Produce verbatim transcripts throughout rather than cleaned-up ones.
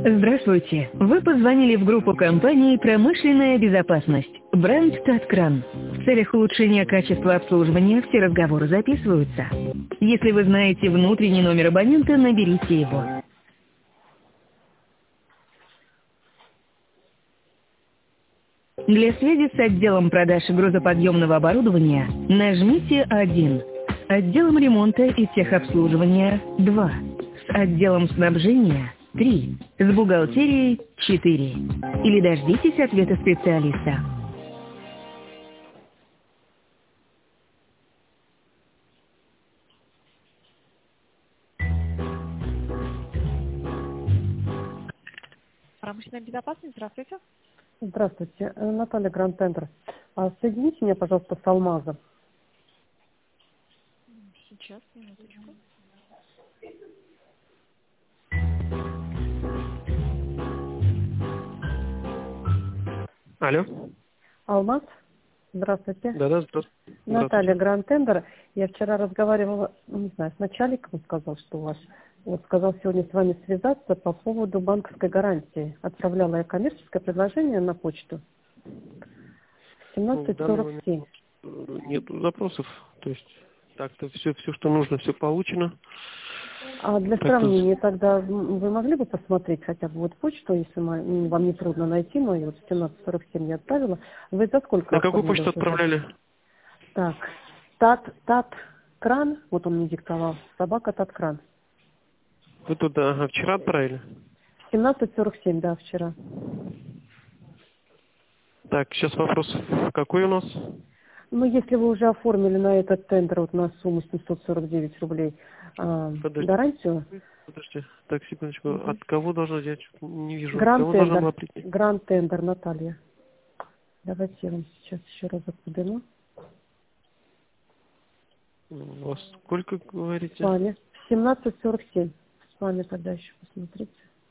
Здравствуйте. Вы позвонили в группу компании «Промышленная безопасность». Бренд «Таткран». В целях улучшения качества обслуживания все разговоры записываются. Если вы знаете внутренний номер абонента, наберите его. Для связи с отделом продаж грузоподъемного оборудования нажмите один. С отделом ремонта и техобслуживания два. С отделом снабжения три. С бухгалтерией четыре. Или дождитесь ответа специалиста. Промышленная безопасность, здравствуйте. Здравствуйте, Э, Наталья Гранд Тендер. А соедините меня, пожалуйста, с Алмазом. Сейчас, минуточку. Алло. Алмаз, здравствуйте. Да-да, здравствуйте. Наталья Гранд Тендер. Я вчера разговаривала, ну, не знаю, с начальником, он сказал, что у вас. Вот сказал сегодня с вами связаться по поводу банковской гарантии. Отправляла я коммерческое предложение на почту. семнадцать сорок семь. Нет запросов. То есть так-то все, все, что нужно, все получено. А для Так-то... сравнения тогда вы могли бы посмотреть хотя бы вот почту, если мо- вам не трудно найти мою, вот семнадцать сорок семь я отправила. Вы за сколько На какую оформили почту уже? отправляли? Так, тат, тат, кран, вот он мне диктовал, собака тат кран. Вы туда ага, вчера отправили? семнадцать сорок семь, да, вчера. Так, сейчас вопрос. Какой у нас? Ну, если вы уже оформили на этот тендер вот на сумму семьсот сорок девять рублей а, гарантию. Подожди, так, секундочку. Угу. От кого должна, я что-то не вижу. Гранд От кого должна была тендер, прийти? Гранд тендер, Наталья. Давайте я вам сейчас еще раз подниму. У вас сколько, говорите? С вами. семнадцать сорок семь. С вами тогда еще посмотрите.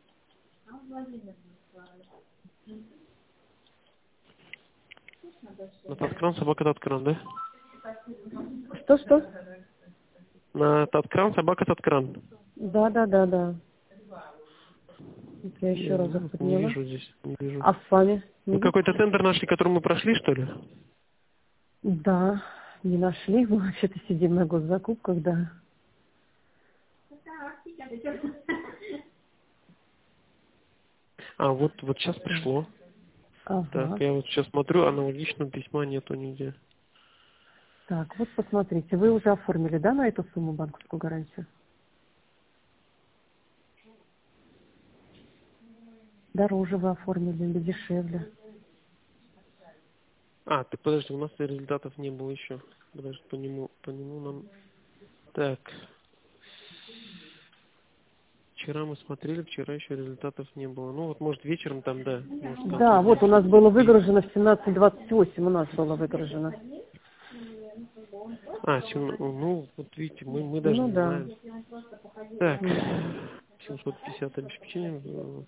На Таткран, собака Таткран, да? Что-что? На Таткран, собака Таткран. Да, да, да, да. Вот я еще Я раз не подняла. вижу здесь, не вижу. А с вами? Вы какой-то тендер нашли, который мы прошли, что ли? Да, не нашли. Мы вообще-то сидим на госзакупках, да. А, вот, вот сейчас пришло. Ага. Так, я вот сейчас смотрю, аналогичного письма нету нигде. Так, вот посмотрите. Вы уже оформили, да, на эту сумму банковскую гарантию? Дороже вы оформили или дешевле? А, так подожди, у нас результатов не было еще. Подожди, по нему, по нему нам... Так. Вчера мы смотрели, вчера еще результатов не было. Ну вот, может, вечером там, да. Может, Да, вот у нас было выгружено в семнадцать двадцать восемь, у нас было выгружено. А, семь, ну, вот видите, мы, мы даже Ну не да. знаем. Так, семьсот пятьдесят обеспечений.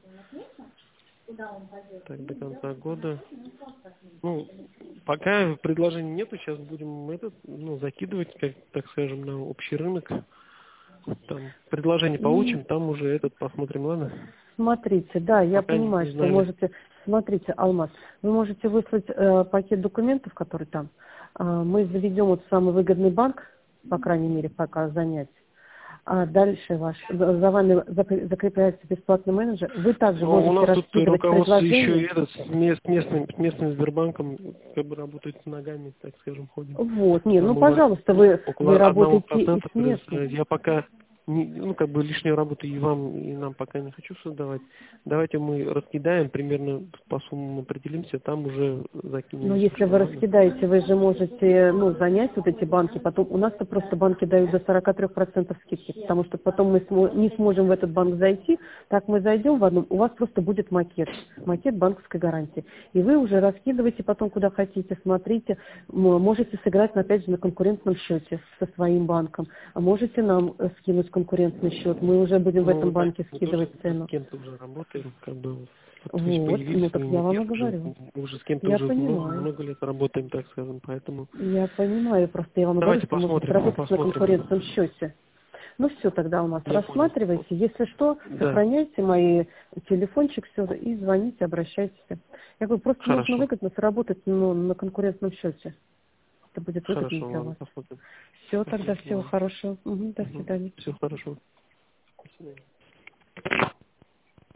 Так, до конца года. Ну, пока предложений нету, сейчас будем этот, ну, закидывать, как, так скажем, на общий рынок. Там предложение получим, там уже этот посмотрим, ладно? Смотрите, да, я Пока понимаю, не что знали. можете... Смотрите, Алмаз, вы можете выслать э, пакет документов, который там. Э, мы заведем вот самый выгодный банк, по крайней мере, пока занять. А дальше ваш, за за вами зак- закрепляется бесплатный менеджер. Вы также Но у можете нас тут раскидывать руководство еще предложения. и этот, с мест- местным, с местным Сбербанком как бы работает с ногами, так скажем, ходим. Вот, не, Там ну, мы пожалуйста, вы, около вы одного работаете и процента с местным. Я пока, не, ну, как бы лишнюю работу и вам, и нам пока не хочу создавать. Давайте мы раскидаем, примерно по суммам определимся, там уже закинем. Но если вы раскидаете, вы же можете, ну, занять вот эти банки, потом у нас-то просто банки дают до сорок три процента скидки, потому что потом мы смо- не сможем в этот банк зайти, так мы зайдем в одном, у вас просто будет макет, макет банковской гарантии. И вы уже раскидываете потом куда хотите, смотрите, м- можете сыграть, опять же, на конкурентном счете со своим банком, а можете нам э, скинуть конкурентный счет, мы уже будем в Ну, этом вот так, банке мы скидывать тоже цену. с кем-то уже работаем, как бы, вот вы Вот, появились, ну так вы я вам и уже, говорю. мы уже с кем-то Я уже много, понимаю. много лет работаем, так скажем, поэтому... Я понимаю, просто я вам говорю, Давайте что можете посмотрим, работать на посмотрим. конкурентном счете. Ну все, тогда у нас Я рассматривайте. понял. Если что, Да. сохраняйте мои телефончик, все, и звоните, обращайтесь. Я говорю, просто Хорошо. нужно выгодно сработать, ну, на конкурентном счете. Это будет выгодно Хорошо, для ладно, вас. посмотрим. Все, тогда Спасибо. всего хорошего. Мгм, до Мгм. свидания. Всего хорошего. До свидания.